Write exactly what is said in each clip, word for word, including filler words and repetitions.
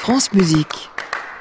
France Musique.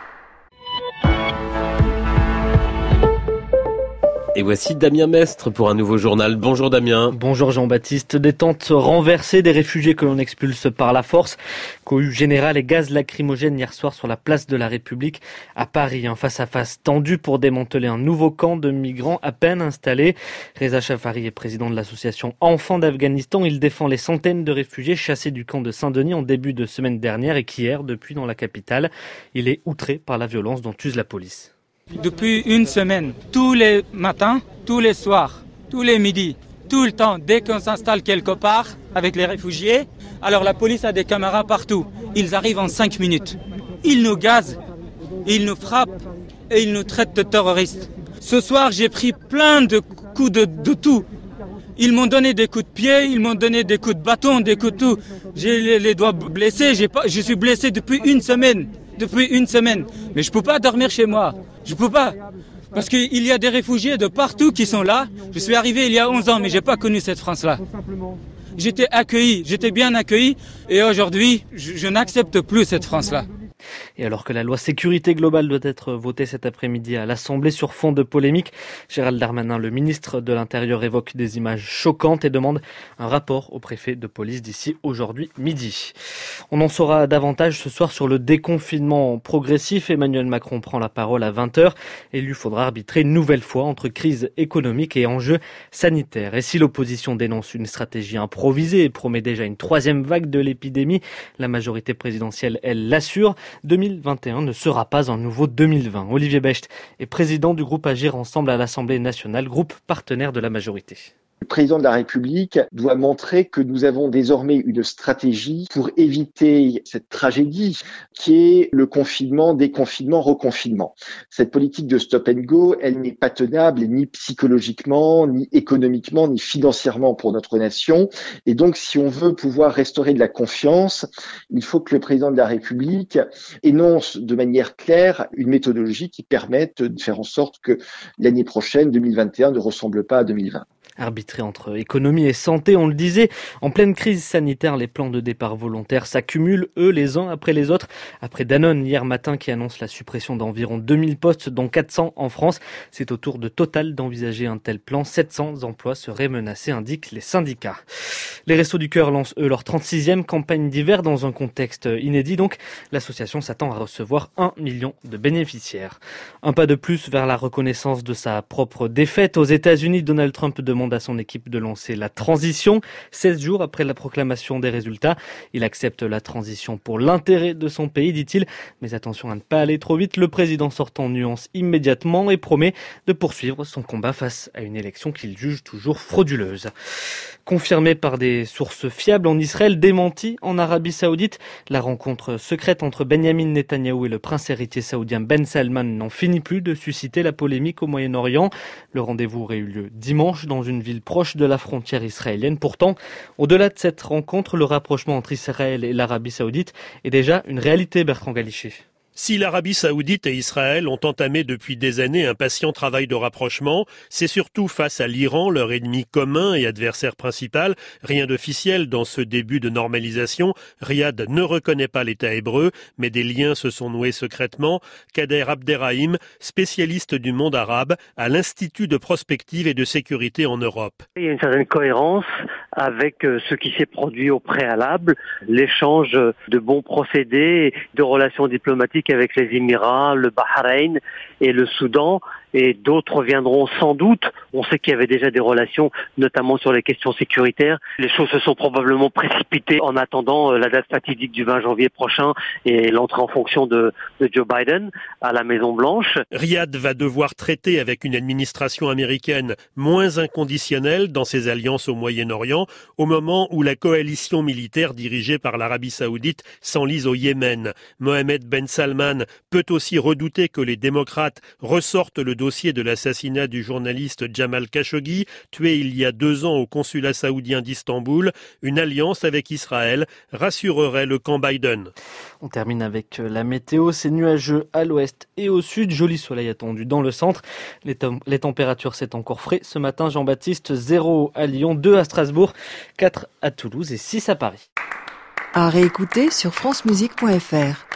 Et voici Damien Mestre pour un nouveau journal. Bonjour Damien. Bonjour Jean-Baptiste. Des tentes renversées, des réfugiés que l'on expulse par la force. Cohue générale et gaz lacrymogène hier soir sur la place de la République à Paris. Un face-à-face tendu pour démanteler un nouveau camp de migrants à peine installé. Reza Chafari est président de l'association Enfants d'Afghanistan. Il défend les centaines de réfugiés chassés du camp de Saint-Denis en début de semaine dernière et qui errent depuis dans la capitale. Il est outré par la violence dont use la police. Depuis une semaine, tous les matins, tous les soirs, tous les midis, tout le temps, dès qu'on s'installe quelque part avec les réfugiés, alors la police a des caméras partout. Ils arrivent en cinq minutes. Ils nous gazent, ils nous frappent et ils nous traitent de terroristes. Ce soir, j'ai pris plein de coups de, de tout. Ils m'ont donné des coups de pied, ils m'ont donné des coups de bâton, des coups de tout. J'ai les, les doigts blessés, j'ai pas, je suis blessé depuis une semaine. Depuis une semaine. Mais je peux pas dormir chez moi. Je peux pas. Parce qu'il y a des réfugiés de partout qui sont là. Je suis arrivé il y a onze ans, mais j'ai pas connu cette France-là. J'étais accueilli, j'étais bien accueilli. Et aujourd'hui, je, je n'accepte plus cette France-là. Et alors que la loi sécurité globale doit être votée cet après-midi à l'Assemblée sur fond de polémique, Gérald Darmanin, le ministre de l'Intérieur, évoque des images choquantes et demande un rapport au préfet de police d'ici aujourd'hui midi. On en saura davantage ce soir sur le déconfinement progressif. Emmanuel Macron prend la parole à vingt heures et il lui faudra arbitrer une nouvelle fois entre crise économique et enjeux sanitaires. Et si l'opposition dénonce une stratégie improvisée et promet déjà une troisième vague de l'épidémie, la majorité présidentielle, elle, l'assure. deux mille vingt et un ne sera pas un nouveau deux mille vingt. Olivier Becht est président du groupe Agir Ensemble à l'Assemblée nationale, groupe partenaire de la majorité. Le président de la République doit montrer que nous avons désormais une stratégie pour éviter cette tragédie qui est le confinement, déconfinement, reconfinement. Cette politique de stop and go, elle n'est pas tenable ni psychologiquement, ni économiquement, ni financièrement pour notre nation. Et donc, si on veut pouvoir restaurer de la confiance, il faut que le président de la République énonce de manière claire une méthodologie qui permette de faire en sorte que l'année prochaine, deux mille vingt et un, ne ressemble pas à deux mille vingt. Arbitré entre économie et santé, on le disait, en pleine crise sanitaire, les plans de départ volontaires s'accumulent, eux, les uns après les autres. Après Danone, hier matin, qui annonce la suppression d'environ deux mille postes, dont quatre cents en France. C'est au tour de Total d'envisager un tel plan. sept cents emplois seraient menacés, indiquent les syndicats. Les Restos du Cœur lancent, eux, leur trente-sixième campagne d'hiver dans un contexte inédit. Donc, l'association s'attend à recevoir un million de bénéficiaires. Un pas de plus vers la reconnaissance de sa propre défaite. Aux États-Unis, Donald Trump demande à son équipe de lancer la transition. seize jours après la proclamation des résultats, il accepte la transition pour l'intérêt de son pays, dit-il. Mais attention à ne pas aller trop vite. Le président sortant nuance immédiatement et promet de poursuivre son combat face à une élection qu'il juge toujours frauduleuse. Confirmé par des sources fiables en Israël, démenti en Arabie Saoudite, la rencontre secrète entre Benjamin Netanyahou et le prince héritier saoudien Ben Salman n'en finit plus de susciter la polémique au Moyen-Orient. Le rendez-vous aurait eu lieu dimanche dans une ville proche de la frontière israélienne. Pourtant, au-delà de cette rencontre, le rapprochement entre Israël et l'Arabie Saoudite est déjà une réalité, Bertrand Galichet. Si l'Arabie Saoudite et Israël ont entamé depuis des années un patient travail de rapprochement, c'est surtout face à l'Iran, leur ennemi commun et adversaire principal. Rien d'officiel dans ce début de normalisation. Riyad ne reconnaît pas l'État hébreu, mais des liens se sont noués secrètement. Kader Abderrahim, spécialiste du monde arabe, à l'Institut de prospective et de sécurité en Europe. Il y a une certaine cohérence avec ce qui s'est produit au préalable, l'échange de bons procédés, de relations diplomatiques avec les Émirats, le Bahreïn et le Soudan, et d'autres viendront sans doute. On sait qu'il y avait déjà des relations, notamment sur les questions sécuritaires. Les choses se sont probablement précipitées en attendant la date fatidique du vingt janvier prochain et l'entrée en fonction de, de Joe Biden à la Maison-Blanche. Riyad va devoir traiter avec une administration américaine moins inconditionnelle dans ses alliances au Moyen-Orient, au moment où la coalition militaire dirigée par l'Arabie Saoudite s'enlise au Yémen. Mohamed Ben Salman peut aussi redouter que les démocrates ressortent le dossier de l'assassinat du journaliste Jamal Khashoggi, tué il y a deux ans au consulat saoudien d'Istanbul. Une alliance avec Israël rassurerait le camp Biden. On termine avec la météo. C'est nuageux à l'ouest et au sud. Joli soleil attendu dans le centre. Les, tom- les températures, c'est encore frais. Ce matin, Jean-Baptiste, zéro à Lyon, deux à Strasbourg, quatre à Toulouse et six à Paris. À réécouter sur francemusique point f r.